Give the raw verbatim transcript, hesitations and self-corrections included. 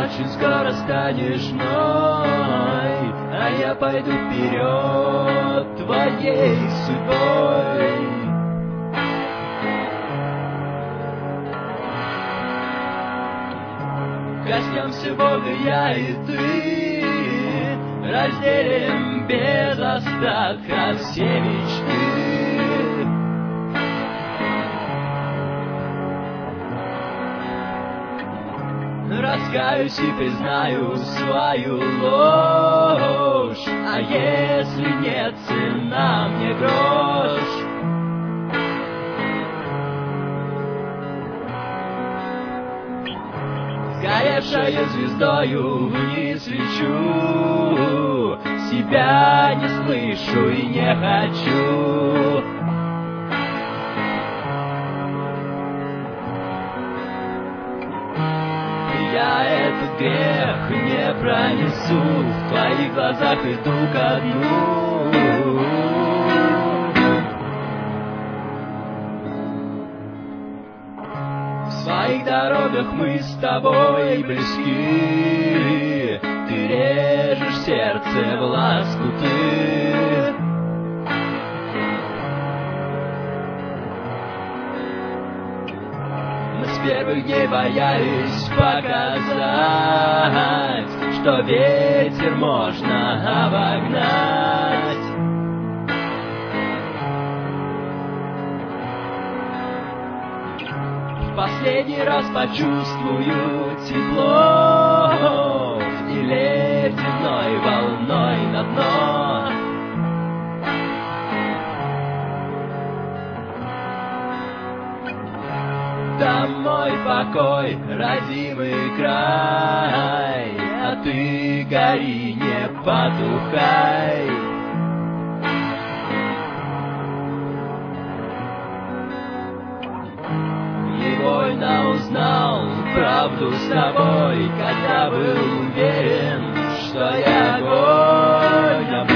очень скоро станешь мной, а я пойду вперед твоей судьбой. Коснемся Бога я и ты, разделим без остатка все мечты. Раскаюсь и признаю свою ложь, а если нет, цена мне грош. Сгоревшая звездою вниз лечу, себя не слышу и не хочу. Я этот грех не пронесу, в твоих глазах иду ко дну. В своих дорогах мы с тобой близки, ты режешь сердце в лоскуты. С первых дней боялись показать, что ветер можно обогнать. В последний раз почувствую тепло и ледяной волной на дно. Там мой покой, родимый край, а ты гори, не потухай. Невольно узнал правду с тобой, когда был уверен, что я огонь.